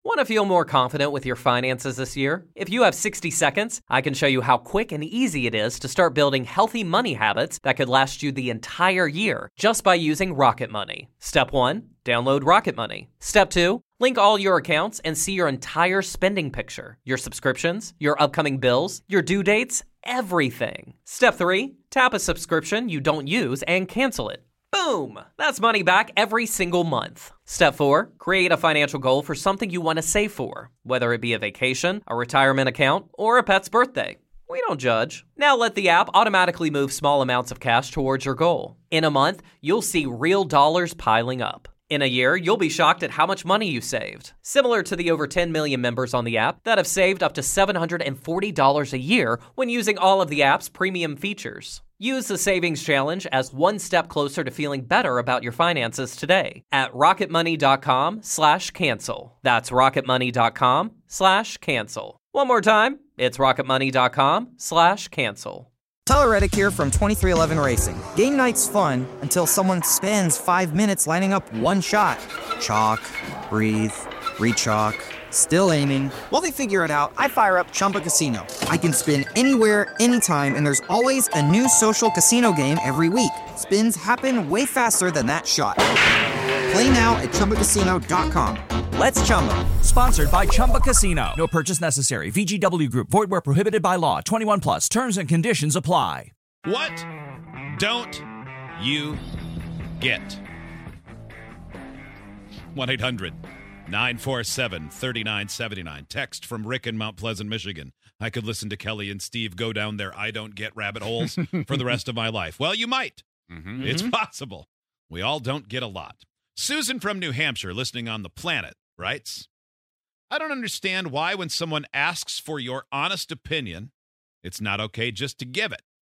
Want to feel more confident with your finances this year? If you have 60 seconds, I can show you how quick and easy it is to start building healthy money habits that could last you the entire year just by using Rocket Money. Step 1, download Rocket Money. Step 2, link all your accounts and see your entire spending picture, your subscriptions, your upcoming bills, your due dates, everything. Step 3, tap a subscription you don't use and cancel it. Boom! That's money back every single month. Step 4, create a financial goal for something you want to save for, whether it be a vacation, a retirement account, or a pet's birthday. We don't judge. Now let the app automatically move small amounts of cash towards your goal. In a month, you'll see real dollars piling up. In a year, you'll be shocked at how much money you saved. Similar to the over 10 million members on the app that have saved up to $740 a year when using all of the app's premium features. Use the Savings Challenge as one step closer to feeling better about your finances today at rocketmoney.com/cancel. That's rocketmoney.com/cancel. One more time, it's rocketmoney.com/cancel. Tyler Reddick here from 23XI Racing. Game night's fun until someone spends 5 minutes lining up one shot. Chalk, breathe, re-chalk, still aiming. While they figure it out, I fire up Chumba Casino. I can spin anywhere, anytime, and there's always a new social casino game every week. Spins happen way faster than that shot. Play now at ChumbaCasino.com. Let's Chumba. Sponsored by Chumba Casino. No purchase necessary. VGW Group. Void where prohibited by law. 21 plus. Terms and conditions apply. What don't you get? 1-800-947-3979. Text from Rick in Mount Pleasant, Michigan. I could listen to Kelly and Steve go down their I don't get rabbit holes for the rest of my life. Well, you might. Mm-hmm. It's possible. We all don't get a lot. Susan from New Hampshire, listening on The Planet, writes, I don't understand why when someone asks for your honest opinion, it's not okay just to give it.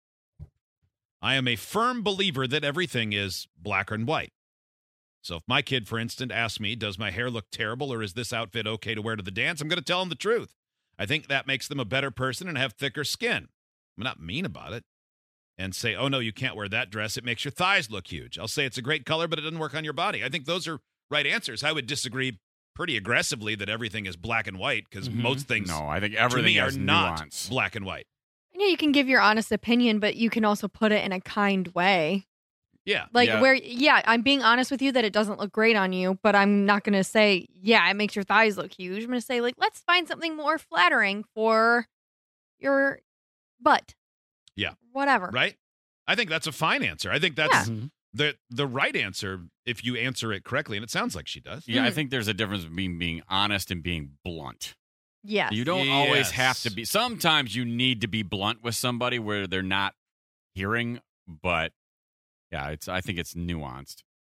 I am a firm believer that everything is black and white. So if my kid, for instance, asks me, does my hair look terrible or is this outfit okay to wear to the dance? I'm going to tell them the truth. I think that makes them a better person and have thicker skin. I'm not mean about it. And say, oh, no, you can't wear that dress. It makes your thighs look huge. I'll say it's a great color, but it doesn't work on your body. I think those are right answers. I would disagree pretty aggressively that everything is black and white because most things I think everything to me has are nuance. not black and white. Yeah, you can give your honest opinion, but you can also put it in a kind way. Yeah. Like I'm being honest with you that it doesn't look great on you, but I'm not going to say, yeah, it makes your thighs look huge. I'm going to say, like, let's find something more flattering for your butt. Yeah. Whatever. Right? I think that's a fine answer. I think that's the right answer if you answer it correctly, and it sounds like she does. Yeah, I think there's a difference between being honest and being blunt. Yes. You don't always have to be. Sometimes you need to be blunt with somebody where they're not hearing, but yeah, I think it's nuanced.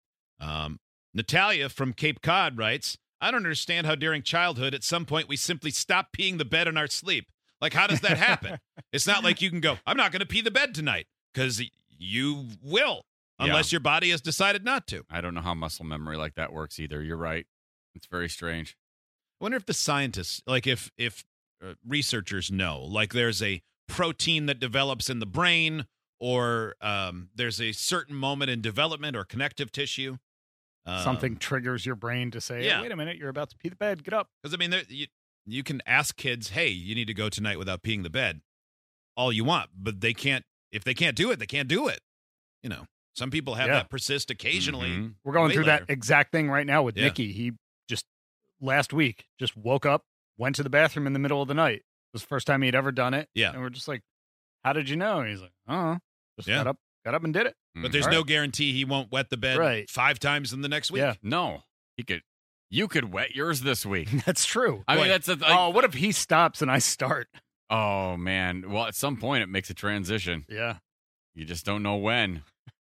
Natalia from Cape Cod writes, I don't understand how during childhood at some point we simply stop peeing the bed in our sleep. Like, how does that happen? It's not like you can go, I'm not going to pee the bed tonight, because you will, unless your body has decided not to. I don't know how muscle memory like that works either. You're right. It's very strange. I wonder if the scientists, like if researchers know, like there's a protein that develops in the brain or there's a certain moment in development or connective tissue. Something triggers your brain to say, wait a minute, you're about to pee the bed. Get up. Because, I mean, you can ask kids, hey, you need to go tonight without peeing the bed all you want, but they can't. If they can't do it, they can't do it. You know, some people have that persist occasionally. Mm-hmm. We're going through that exact thing right now with Nikki. He just last week just woke up, went to the bathroom in the middle of the night. It was the first time he'd ever done it. Yeah. And we're just like, how did you know? And he's like, just got up and did it. But there's no guarantee he won't wet the bed 5 times in the next week. Yeah. No, you could wet yours this week. That's true. I mean, what if he stops and I start? Oh, man. Well, at some point, it makes a transition. Yeah. You just don't know when.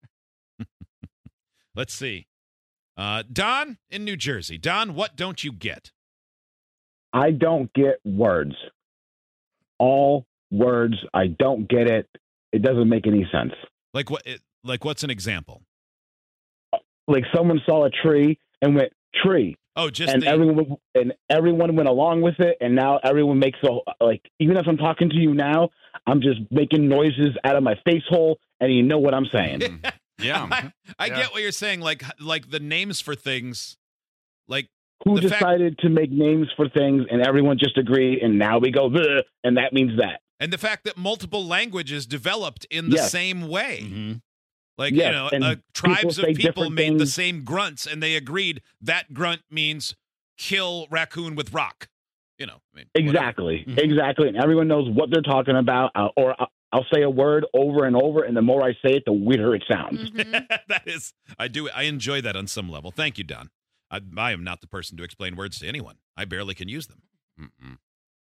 Let's see. Don in New Jersey. Don, what don't you get? I don't get words. All words, I don't get it. It doesn't make any sense. Like what? Like what's an example? Like someone saw a tree and went, tree. Oh, just and everyone went along with it, and now everyone makes even if I'm talking to you now, I'm just making noises out of my face hole, and you know what I'm saying. Yeah, I get what you're saying. Like the names for things, like Who The fact- decided to make names for things and everyone just agreed, and now we go, "Bleh," and that means that. And the fact that multiple languages developed in the Yes. same way. Mm-hmm. Like, Yes, you know, and tribes people of say people different made the things. same grunts, and they agreed that grunt means kill raccoon with rock. You know, I mean, Exactly, Mhm. exactly. And everyone knows what they're talking about. Or I'll say a word over and over, and the more I say it, the weirder it sounds. Mhm. That is, I enjoy that on some level. Thank you, Don. I am not the person to explain words to anyone. I barely can use them. Mm-mm.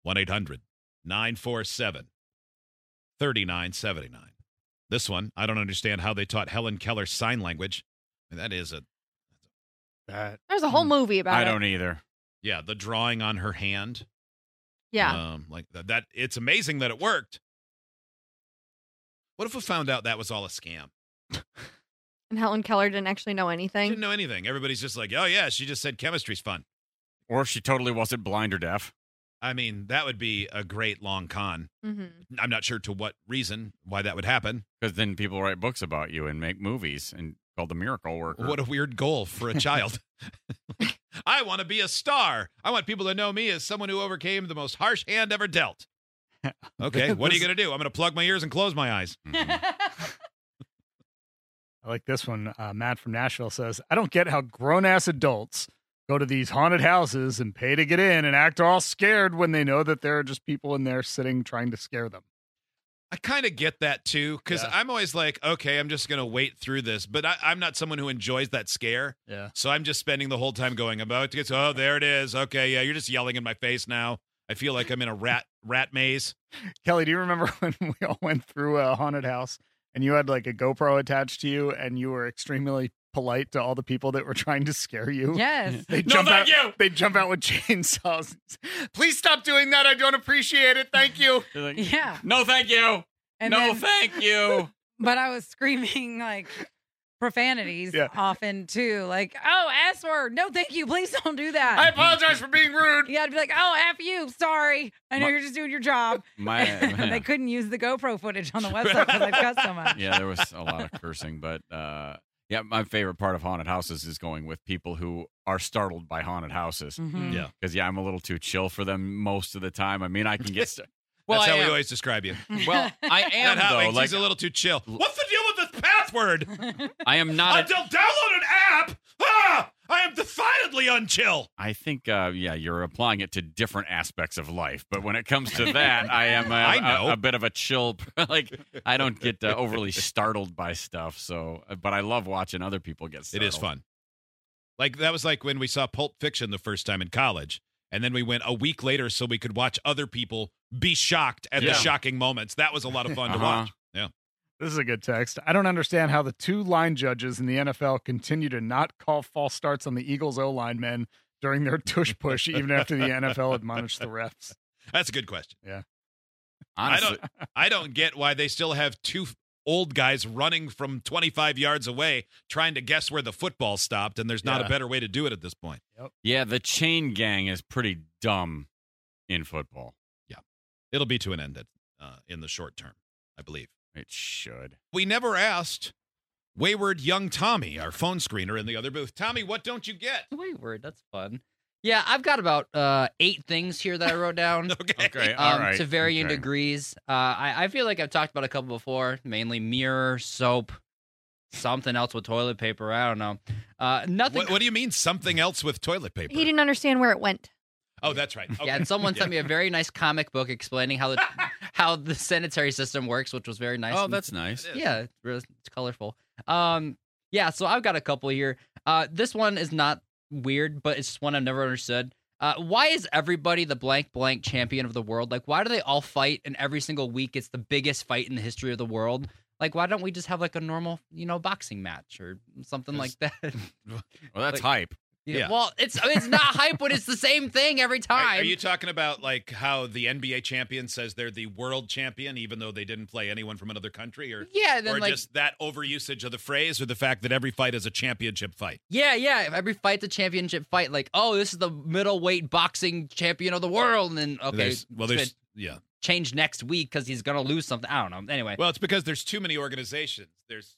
1-800-947-3979. This one, I don't understand how they taught Helen Keller sign language. I mean, that is That There's a whole movie about I it. don't either. yeah, the drawing on her hand. Yeah. Like that. It's amazing that it worked. What if we found out that was all a scam? And Helen Keller didn't actually know She anything. didn't know anything. Everybody's just like, oh, yeah, she just said chemistry's fun. Or she totally wasn't blind or deaf. I mean, that would be a great long con. Mm-hmm. I'm not sure to what reason, why that would happen. Because then people write books about you and make movies and called The Miracle Worker. What a weird goal for a child. I want to be a star. I want people to know me as someone who overcame the most harsh hand ever dealt. Okay, what are you going to do? I'm going to plug my ears and close my eyes. Mhm. I like this one. Matt from Nashville says, I don't get how grown-ass adults go to these haunted houses and pay to get in and act all scared when they know that there are just people in there sitting trying to scare them. I kind of get that too, because Yeah. I'm always like, okay, I'm just going to wait through this. But I'm not someone who enjoys that scare. Yeah. So I'm just spending the whole time going, about to get, oh, there it is. Okay, yeah, you're just yelling in my face now. I feel like I'm in a rat maze. Kelly, do you remember when we all went through a haunted house and you had like a GoPro attached to you and you were extremely polite to all the people that were trying to scare you? Yes. They'd No, jump thank out, you! They'd jump out with chainsaws. Please stop doing that. I don't appreciate it. Thank you. They're like, Yeah. no, thank you. And No, then- thank you. But I was screaming like profanities Yeah. often too. Like, oh, S word. No, thank you. Please don't do that. I apologize for being rude. Yeah, I'd be like, oh, F you. Sorry. I know My- you're just doing your job. My, They couldn't use the GoPro footage on the website because I've cut so much. yeah, there was a lot of cursing, but yeah, my favorite part of haunted houses is going with people who are startled by haunted houses. Mhm. Yeah. Because I'm a little too chill for them most of the time. I mean, I can get. Well, That's I how we am. always describe you. Well, I am That how though. he's Like a little too chill. What's the deal with this password? I am not. Until download an app. Ah, I am decidedly unchill. I think, yeah, you're applying it to different aspects of life. But when it comes to that, I am I know. a bit of a chill. Like, I don't get overly startled by stuff. So, but I love watching other people get It startled. is fun. Like that was like when we saw Pulp Fiction the first time in college, and then we went a week later so we could watch other people be shocked at the Yeah. shocking moments. That was a lot of fun to Uh-huh. watch. Yeah. This is a good text. I don't understand how the two line judges in the NFL continue to not call false starts on the Eagles O-line men during their tush push, even after the NFL admonished the refs. That's a good question. Honestly, I don't get why they still have two old guys running from 25 yards away trying to guess where the football stopped, and there's not Yeah. a better way to do it at this point. yeah, the chain gang is pretty dumb in football. It'll be to an end in the short term, I believe. It should. We never asked Wayward Young Tommy, our phone screener in the other booth. Tommy, what don't you get? Wayward, that's fun. Yeah, I've got about 8 things here that I wrote down. Okay, all right. To varying Okay. degrees. I feel like I've talked about a couple before, mainly mirror, soap, something else with toilet paper. I don't know. Nothing. What do you mean something else with toilet paper? He didn't understand where it went. Oh, that's right. Okay. Yeah, and someone sent me a very nice comic book explaining how the sanitary system works, which was very nice. Oh, And- that's nice. yeah, it's colorful. Yeah, so I've got a couple here. This one is not weird, but it's just one I've never understood. Why is everybody the blank blank champion of the world? Like, why do they all fight, and every single week it's the biggest fight in the history of the world? Like, why don't we just have like a normal, boxing match or something like that? Well, that's Like- hype. Yeah. Well, it's not hype, but it's the same thing every time. Are you talking about like how the NBA champion says they're the world champion, even though they didn't play anyone from another country, or Yeah, then or like just that overusage of the phrase, or the fact that every fight is a championship fight? yeah. Every fight's a championship fight. Like, oh, this is the middleweight boxing champion of the world, and then okay, There's it's gonna yeah. change next week because he's gonna lose something. I don't know. Anyway, Well, it's because there's too many organizations. It's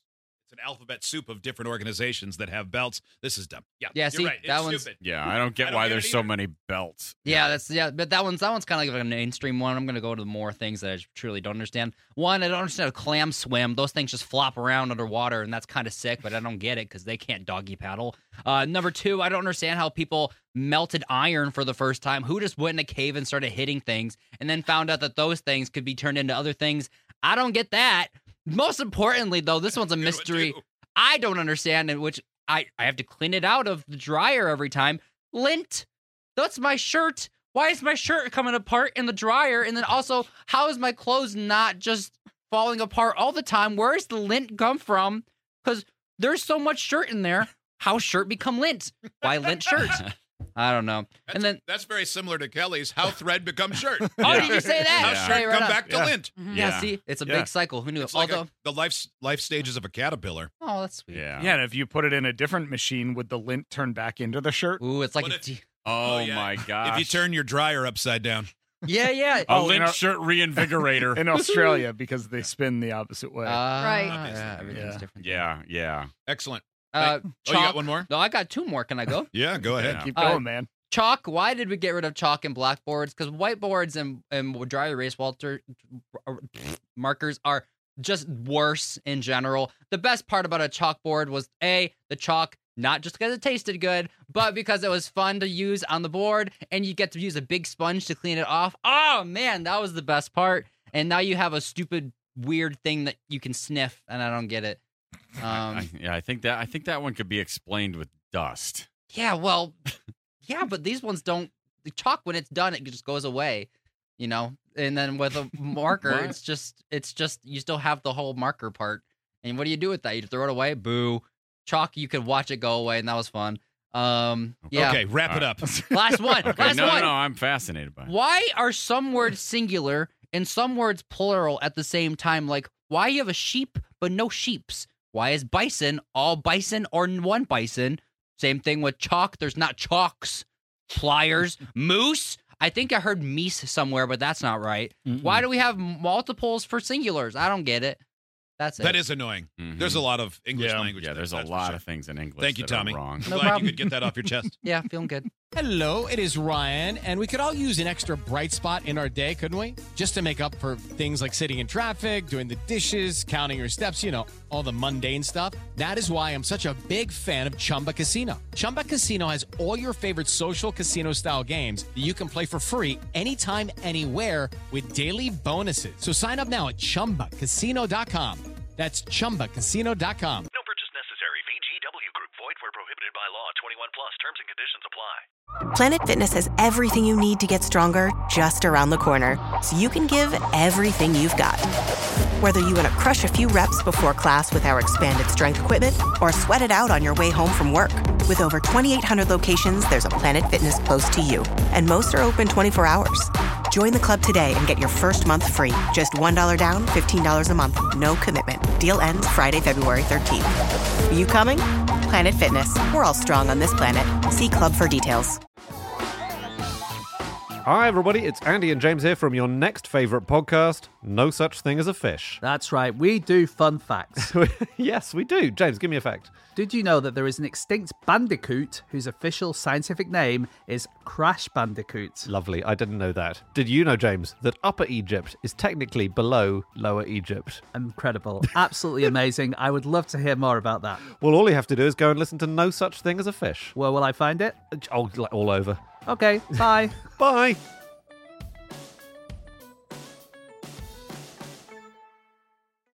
It's an alphabet soup of different organizations that have belts. This is dumb. Yeah, Yeah, you're see, right. that It's one's- stupid. Yeah, I don't get why there's so many belts. Yeah, but that one's kind of like a mainstream one. I'm gonna go to the more things that I truly don't understand. One, I don't understand a clam swim. Those things just flop around underwater, and that's kind of sick. But I don't get it because they can't doggy paddle. Number two, I don't understand how people melted iron for the first time. Who just went in a cave and started hitting things, and then found out that those things could be turned into other things? I don't get that. Most importantly, though, this one's a mystery. I don't understand, in which I have to clean it out of the dryer every time. Lint. That's my shirt. Why is my shirt coming apart in the dryer? And then also, how is my clothes not just falling apart all the time? Where's the lint come from? Because there's so much shirt in there. How's shirt become lint? Why lint shirt? I don't know. And then That's very similar to Kelly's how thread becomes shirt. Oh, did you say that? How Yeah. shirt Hey, right come on. back to Yeah. lint. yeah, see, it's a big cycle. Who knew? It's like Although, the life stages of a caterpillar. oh, that's sweet. Yeah. Yeah, and if you put it in a different machine, would the lint turn back into the shirt? Ooh, it's like What a if- Oh, yeah. my gosh. If you turn your dryer upside down. yeah. a in lint our- shirt reinvigorator. In Australia, because they spin the opposite way. Right. Yeah, everything's Yeah. different. yeah. Excellent. Uh, Oh, you got chalk. one more? No, I got two more. Can I go? Yeah, go ahead. Yeah. Keep Uh, going, man. Chalk. Why did we get rid of chalk and blackboards? Because whiteboards and dry erase markers are just worse in general. The best part about a chalkboard was the chalk, not just because it tasted good, but because it was fun to use on the board, and you get to use a big sponge to clean it off. Oh man, that was the best part. And now you have a stupid, weird thing that you can sniff, and I don't get it. I think that one could be explained with dust. Yeah, well, yeah, but these ones don't. The chalk, when it's done, it just goes away, you know. And then with a marker, What? it's just you still have the whole marker part. And what do you do with that? You throw it away? Boo. Chalk, you could watch it go away, and that was fun. Yeah. Okay, wrap it up. Last one. Okay, Last no, one. I'm fascinated by it. Why are some words singular and some words plural at the same time? Like, why you have a sheep but no sheeps? Why is bison all bison or one bison? Same thing with chalk. There's not chalks. Pliers. Moose. I think I heard meese somewhere, but that's not right. Why do we have multiples for singulars? I don't get it. That's it. That is annoying. Mhm. There's a lot of English Yeah. language. Yeah, there's a that's for lot sure. of things in English. Thank you, that are Tommy. wrong. I'm No glad problem. you could get that off your chest. Yeah, feeling good. Hello, it is Ryan, and we could all use an extra bright spot in our day, couldn't we? Just to make up for things like sitting in traffic, doing the dishes, counting your steps, you know, all the mundane stuff. That is why I'm such a big fan of Chumba Casino. Chumba Casino has all your favorite social casino-style games that you can play for free anytime, anywhere with daily bonuses. So sign up now at ChumbaCasino.com. That's ChumbaCasino.com. No purchase necessary. VGW Group. Void where prohibited by law. 21 plus. Terms and conditions apply. Planet Fitness has everything you need to get stronger just around the corner, so you can give everything you've got. Whether you want to crush a few reps before class with our expanded strength equipment or sweat it out on your way home from work. With over 2,800 locations, there's a Planet Fitness close to you, and most are open 24 hours. Join the club today and get your first month free. Just $1 down, $15 a month. No commitment. Deal ends Friday, February 13th. You coming? Planet Fitness. We're all strong on this planet. See club for details. Hi, everybody. It's Andy and James here from your next favourite podcast, No Such Thing as a Fish. That's right. We do fun facts. Yes, we do. James, give me a fact. Did you know that there is an extinct bandicoot whose official scientific name is Crash Bandicoot? Lovely. I didn't know that. Did you know, James, that Upper Egypt is technically below Lower Egypt? Incredible. Absolutely amazing. I would love to hear more about that. Well, all you have to do is go and listen to No Such Thing as a Fish. Where will I find it? Oh, all over. Okay, bye. Bye.